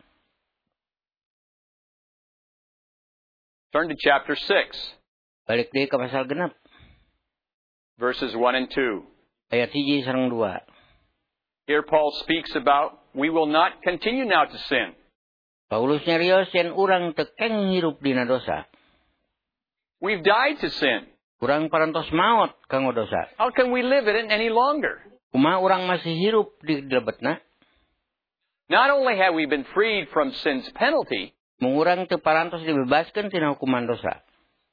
Turn to chapter 6, Balik deui ka pasal 6 verses 1 and 2. ayat 1 sareng 2. Here Paul speaks about, we will not continue now to sin. Paulus nyarios yen urang teu keng hirup dina dosa. We've died to sin. Urang parantos maot kanggo dosa. How can we live in it any longer? Kumaha urang masih hirup di lebetna? Not only have we been freed from sin's penalty, Mung urang teu parantos dibebaskeun tina hukuman dosa.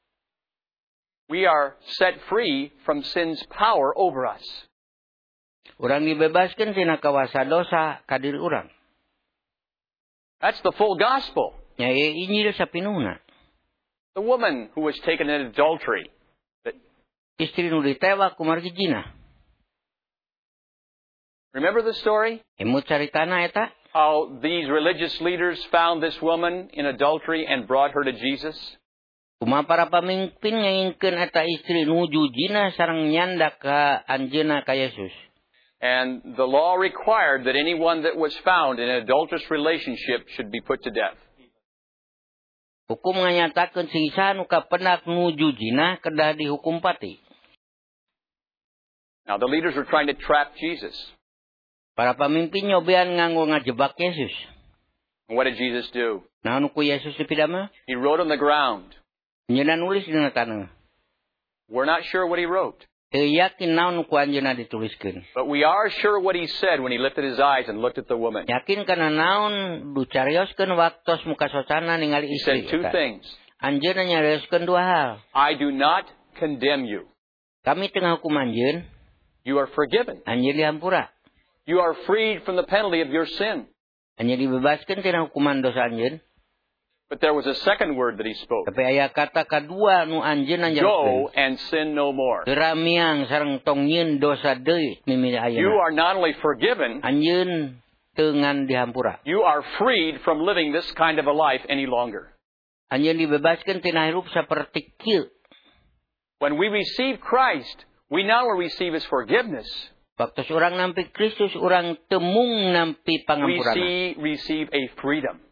we are set free from sin's power over us. Urang dibebaskeun tina kawasa dosa ka diri urang. That's the full gospel. Nya ieu Injil sapinuhna. The woman who was taken in adultery, Istri nu ditewak kumargi zina. remember the story? Emut caritana eta? How these religious leaders found this woman in adultery and brought her to Jesus? Kumaha para pamimpin ngingkeun eta istri nuju zina sareng nyanda ka anjeunna ka Yesus. And the law required that anyone that was found in an adulterous relationship should be put to death. Hukum nganyatakeun sisa nu kapendak nuju zina kedah dihukum pati. Now the leaders were trying to trap Jesus. Para pamimpin nyobean nganggo ngajebak Yesus. And what did Jesus do? Nah nu ku Yesus dipidama? He wrote on the ground. Anjeunna nulis dina taneuh. We're not sure what he wrote. Teu yakin naon nu ku anjeunna dituliskeun. But we are sure what he said when he lifted his eyes and looked at the woman. Yakin kana naon ducarioskeun waktos muka sosana ningali He istri said two eta. things. Anjeunna nyarioskeun dua hal. I do not condemn you. Kami tengah hukum anjeun, You are forgiven. anjeun dihampura. You are freed from the penalty of your sin. Anjeun dibebaskeun tina hukuman dosa anjeun. But there was a second word that he spoke. Tapi aya kata kadua nu anjeun Go anjeun. and sin no more. Geramiang sareng tong nyieun dosa deui mimiti You ayeuna. are not only forgiven, Anjeun teu ngan dihampura. you are freed from living this kind of a life any longer. Anjeun dibebaskeun tina hirup saperti kieu. When we receive Christ, we not only receive his forgiveness, Waktu urang nampi Kristus urang teu mung nampi we pangampurana. receive a freedom.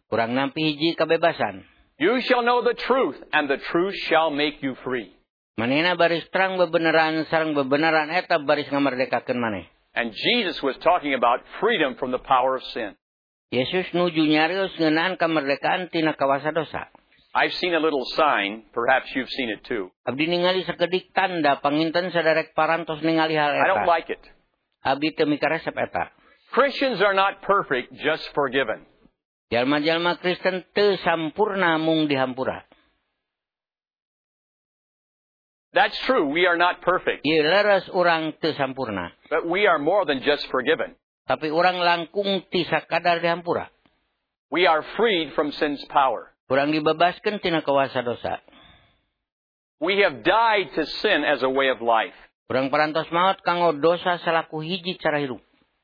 Urang nampi hiji kabebasan. You shall know the truth, and the truth shall make you free. Manehna baris terang bebenaran sareng bebenaran eta baris ngamerdekakeun maneh. And Jesus was talking about freedom from the power of sin. Yesus nuju nyarios ngeunaan kamerdekaan tina kawasa dosa. I've seen a little sign, perhaps you've seen it too. Abdi ningali sakedik tanda panginten saderek parantos ningali hal I don't eta. like it. Abdi teu mikaresep eta. Christians are not perfect, just forgiven. Jalma-jalma Kristen teu sampurna mung dihampura. That's true, we are not perfect. Ieu leres urang teu sampurna. But we are more than just forgiven. Tapi urang langkung ti sakadar dihampura. We are freed from sin's power. Urang dibebaskeun tina kawasa dosa. We have died to sin as a way of life. Urang parantos maot kanggo dosa salaku hiji cara hirup.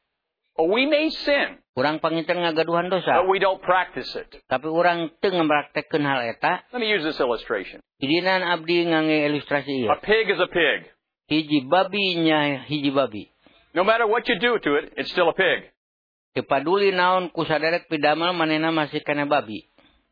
We may sin, Urang panginten ngagaduhan but dosa. we don't practice it. Tapi urang teu ngapraktekkeun hal eta. Let me use this illustration. Didinan abdi ngangge ilustrasi ieu. A pig is a pig. Hiji babi nya hiji babi. No matter what you do to it, it's still a pig. Teu paduli naon ku saderek pidamel manehna masih kana babi.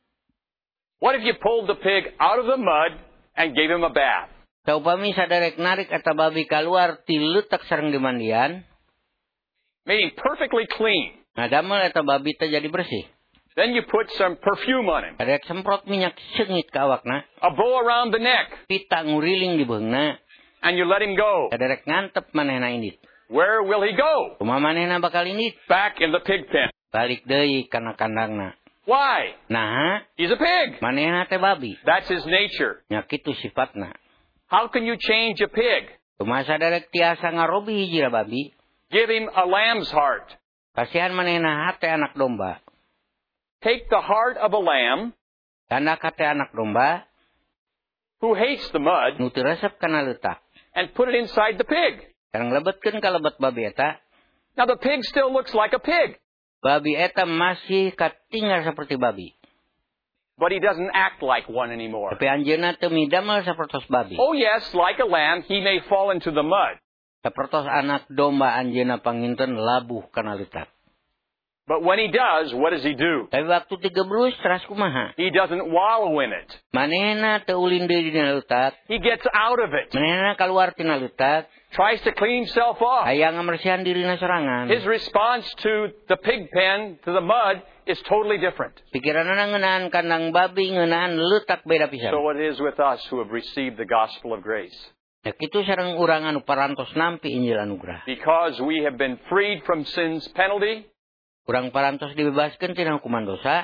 What if you pulled the pig out of the mud and gave him a bath? Saupami saderek narik eta babi kaluar ti leutak sareng di mandian, Made him perfectly clean. ngadamel eta babi teh jadi bersih. Then you put some perfume on him, Saderek semprot minyak seungit ka awakna, a bow around the neck, pita nguriling di beungna, and you let him go. saderek ngantep manehna indit. Where will he go? Kumaha manehna bakal indit? Back in the pig pen. Balik deui kana kandangna. Why? Nah, He's a pig. manehna teh babi. That's his nature. Nya kitu sifatna. How can you change a pig? Kumaha saderek tiasa ngarobi hiji babi? Give him a lamb's heart. Kasihan manehna hate anak domba. Take the heart of a lamb Tandak hate anak domba, who hates the mud nu teu resep kana leutak. and put it inside the pig. Sareng lebetkeun ka lebet babi eta. Now the pig still looks like a pig, Babi eta masih katinggal seperti babi. but he doesn't act like one anymore. Tapi anjeunna teu midamel sapertos babi. Oh yes, like a lamb, he may fall into the mud. Sapertos anak domba anjeunna panginten labuh kana leutak. But when he does, what does he do? Tapi waktu digebrus teras kumaha? He doesn't wallow in it. Manehna teu ulin deui dina leutak. He gets out of it, Manehna kaluar tina leutak. tries to clean himself off. Hayang ngabersihan dirina sorangan. His response to the pig pen, to the mud, is totally different. Pikiranna ngeunaan kandang babi, ngeunaan leutak beda pisan. So it is with us who have received the gospel of grace. Ya kitu sareng urang anu parantos nampi Injil anugrah. Because we have been freed from sin's penalty Urang parantos dibebaskeun tina hukuman dosa,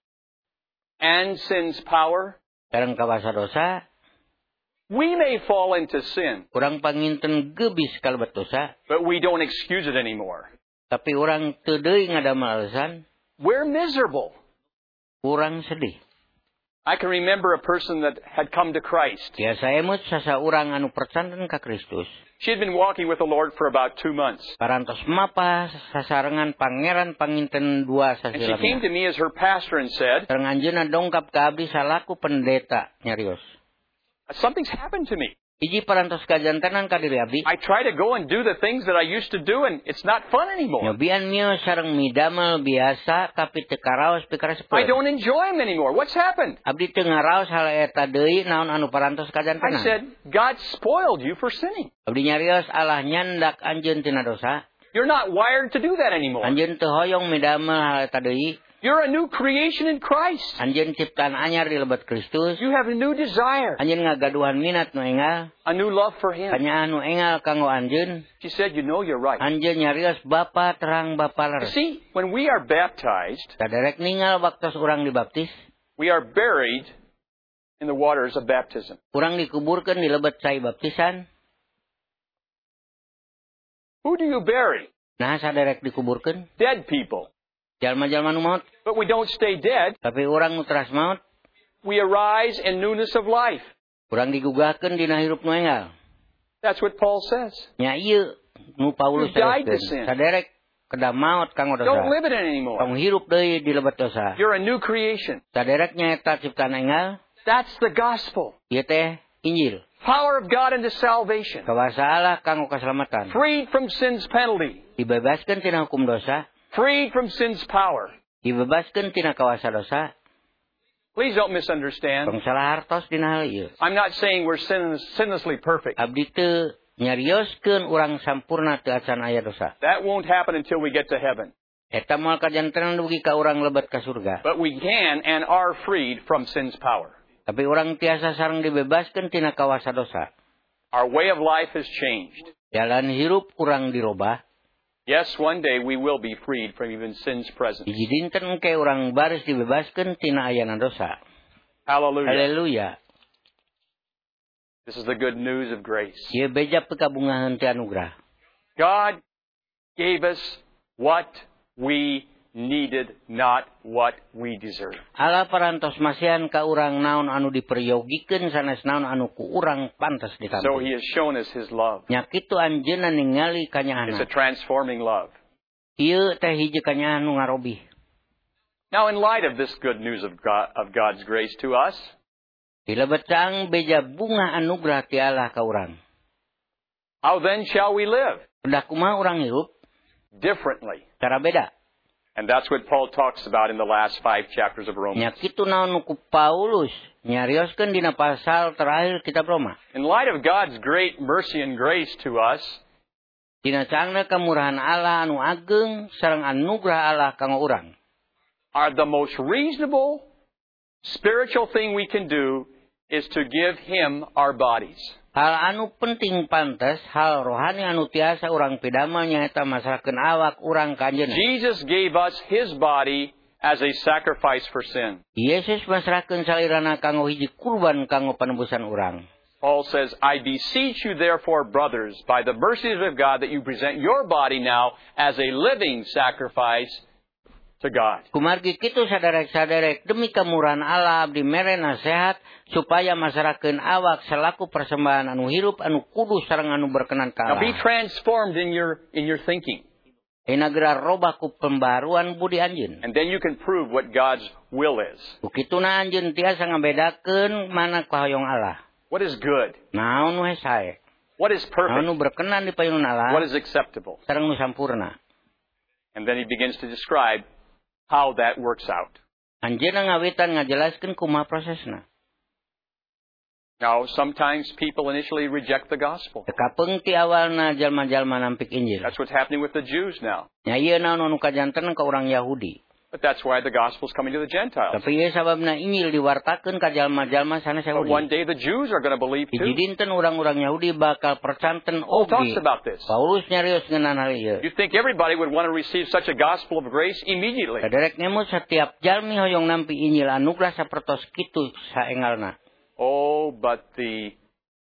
and sin's power, sareng kawasa dosa, we may fall into sin, urang panginten gebis kalebet dosa, but we don't excuse it anymore. tapi urang teu deui ngadamel alasan, We're miserable. urang sedih. I can remember a person that had come to Christ. Tiasa emut sasa urang anu percanten ka Kristus. She had been walking with the Lord for about 2 months. Parantos mapa sasarengan pangeran panginten 2 And she came sasilamna. to me as her pastor and said, Sareng anjeunna dongkap ka abdi salaku pendeta nyarios. something's happened to me. Hiji parantos kajantenan ka diri abdi. I try to go and do the things that I used to do, and it's not fun anymore. Nyobian mio sareng midamel biasa tapi teu karaos pikaresep. I don't enjoy them anymore. What's happened? Abdi teu ngaraos hal eta deui naon anu parantos I kajantenan. said, God spoiled you for sinning. Abdi nyarios Allah nyandak anjeun tina dosa. You're not wired to do that anymore. Anjeun teu hoyong midamel hal eta deui. You're a new creation in Christ. Anjeun ciptaan anyar di lebet Kristus. You have a new desire, Anjeun ngagaduhan minat nu engal. a new love for Him. Kanyaan nu engal kanggo anjeun. She said, you know you're right. Anjeun nyarios Bapa terang Bapa You leres. see, when we are baptized, Saderek ningal waktos urang dibaptis. we are buried in the waters of baptism. Urang dikuburkeun di lebet cai baptisan. Who do you bury? Nah saderek dikuburkeun. Dead people. Jalma-jalma nu maot. But we don't stay dead. Tapi urang nu teras maot. We arise in newness of life. Urang digugahkeun dina hirup nu engal. That's what Paul says. Nya ieu nu Paulus You died to teruskeun. sin. Saderek kedah maot kanggo Don't dosa. live it anymore. Tong hirup deui di lebet dosa. You're a new creation. Saderek nyaeta ciptaan engal. That's the gospel. Ieu teh Injil. Power of God into salvation. Kawasa Allah kanggo kaselamatan. Freed from sin's penalty. Dibebaskeun tina hukum dosa. Freed from sin's power. Dibebaskeun tina kawasa dosa. Please don't misunderstand. Tong salah hartos dina hal ieu. I'm not saying we're sinlessly perfect. Abdi teu nyarioskeun urang sampurna teu acan aya dosa. That won't happen until we get to heaven. Eta moal kajantenan dugi ka urang lebat ka surga. But we can and are freed from sin's power. Tapi urang tiasa sareng dibebaskeun tina kawasa dosa. Our way of life has changed. Jalan hirup urang dirobah. Yes, one day we will be freed from even sin's presence. Hiji dinten engke urang baris dibebaskeun tina ayana dosa. Hallelujah. Haleluya. This is the good news of grace. Ieu beja pekabungahan ti anugrah. God gave us what we needed, not what we deserve. Allah parantos masihan ka urang naon anu diperyogikeun sanes naon anu ku urang pantes So ditampi. He has shown us His love. Nya kitu anjeunna ningali It's a kanyahanna. transforming love. Ieu teh hiji kanyahan nu ngarobih. Now, in light of this good news of God's grace to us, Dilebetang beja bunga anugrah ti Allah ka urang. how then shall we live? Udah kumaha urang hirup Differently. cara beda. And that's what Paul talks about in the last 5 chapters of Romans. Nya kitu naon ku Paulus nyarioskeun dina pasal terakhir kitab Roma. In light of God's great mercy and grace to us, Dina cangna kemurahan Allah anu ageng sareng anugrah Allah kanggo urang. the most reasonable spiritual thing we can do is to give Him our bodies. Hal anu penting pantes, hal rohani anu tiasa urang pidamel nyaeta masrakeun awak urang ka anjeunna. Jesus gave us His body as a sacrifice for sin. Yesus masrakeun salirana kanggo hiji kurban kanggo panembusan urang. Paul says, I beseech you therefore, brothers, by the mercies of God, that you present your body now as a living sacrifice to God. Kumargi kitu saderek-saderek demi kemurahan Allah abdi mere nasehat supaya masarakeun awak selaku persembahan anu hirup anu kudus sareng anu berkenan ka Now be Allah. transformed in your thinking. Dina geura robah ku pembaruan budi anjeun. And then you can prove what God's will is. Kukituna anjeun tiasa ngabedakeun mana kahoyong Allah. What is good? Naon we sae? What is Naon nu perfect? berkenan di payun Allah What is acceptable? sareng nu sampurna. And then he begins to describe how that works out. Anjeunna ngawitan ngajelaskeun kumaha prosesna. Now, sometimes people initially reject the gospel. Tekapeung ti awalna jalma-jalma nampik Injil. That's what's happening with the Jews now. Nya ieu naon anu kajanten ka urang Yahudi. But that's why the gospel is coming to the Gentiles. Tapi ieu sababna Injil diwartakeun ka jalma-jalma sanes But one Yahudi. day the Jews are going to believe Hiji too. dinten urang-urang Yahudi bakal percanten Paul talks oge. about this. Paulus nyarios ngeunaan hal ieu. You'd think everybody would want to receive such a gospel of grace immediately. Saderek ngemut setiap jalmi hoyong nampi Injil anugrah sapertos kitu saengalna. Oh, but the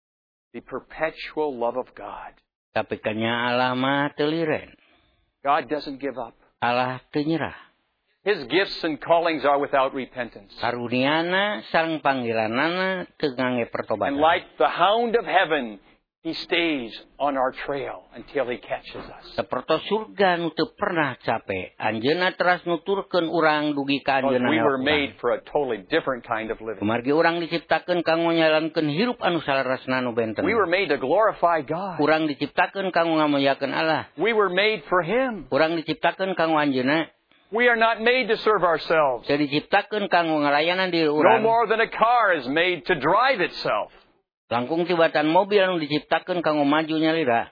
perpetual love of God. Tapi kanya Allah mah teu liren. God doesn't give up. Allah teu nyerah. His gifts and callings are without repentance. Karuniana sareng panggilanana teu ngangge And pertobatan. like the hound of heaven, He stays on our trail until He catches us. Sapertos surga nu teu pernah capek. Anjeunna teras nuturkeun urang dugi ka Because anjeunna we were urang. made for a totally different kind of living. Kumargi urang diciptakeun kanggo nyalankeun hirup anu salerasna nu benten. We were made to glorify God. Urang diciptakeun kanggo ngamuliakeun Allah. We were made for Him. Urang diciptakeun kanggo anjeunna. We are not made to serve ourselves. Teu diciptakeun kanggo ngalayanan diri No urang. more than a car is made to drive itself. Langkung tibatan mobil anu diciptakeun kanggo maju nyalira.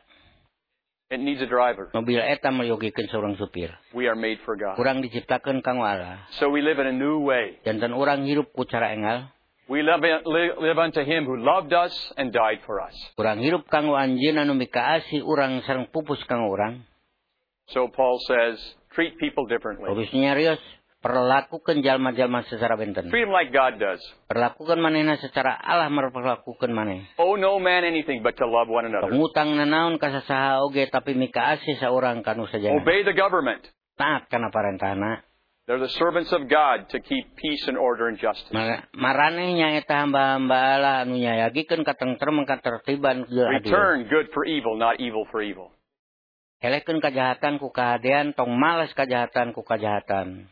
It needs a driver. Mobil eta meuyogikeun seorang supir. We are made for God. Urang diciptakeun kanggo Allah. So we live in a new way. Janten urang hirup ku cara engal. We live unto Him who loved us and died for us. Urang hirup kanggo anjeunna nu mikaasi urang sareng pupus kanggo urang. So Paul says, treat people differently. Terus nyarios perlakukeun jalma-jalma secara benten. Treat them like God does. Perlakukeun manehna secara Allah memperlakukeun maneh. Owe no man anything but to love one another. Pengutang nanaon ka sasaha oge tapi mikaasi saurang kanu sajana. Obey the government. Taat kana parentahna. They're the servants of God to keep peace and order and justice. Maraneh nyaeta hamba-hamba Allah anu nyayagikeun katengtreman katertiban geus adil. Return good for evil, not evil for evil. Helekeun kajahatan ku kahadean, tong males kajahatan ku kajahatan.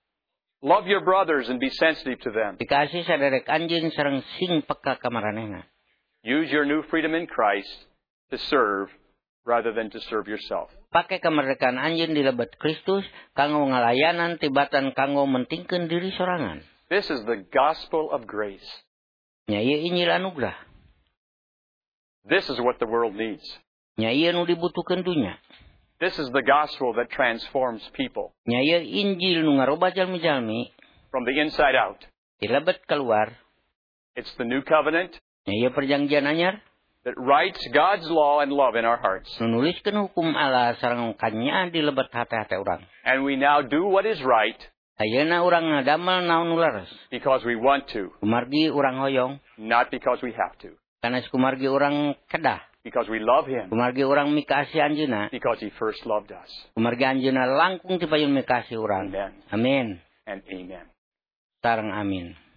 Love your brothers and be sensitive to them. Dikasih saderek anjeun sareng sing peka ka maranehna. Use your new freedom in Christ to serve rather than to serve yourself. Pakai kemerdekaan anjeun di lebat Kristus kanggo ngalayanan tibatan kanggo mentingkeun diri sorangan. This is the gospel of grace. Nya ieu Injil anugerah. This is what the world needs. Nya ieu nu dibutuhkeun dunya. This is the gospel that transforms people Nya ieu Injil nu ngarobah jalmi-jalmi from the inside out. di lebat keluar. It's the new covenant Nya ieu perjanjian anyar that writes God's law and love in our hearts. nu nuliskeun hukum Allah sareng kanya di lebat hate-hate urang. And we now do what is right Ayeuna urang ngadamel naon nu laras. because we want to, Kumargi urang hoyong, not because we have to. kana kumargi urang kedah. Because we love Him, Kumargi urang mikasi anjeunna. because He first loved us. Kumargi anjeunna langkung ti payun mikasi urang. Amen Amin. and amen. Sareng amin.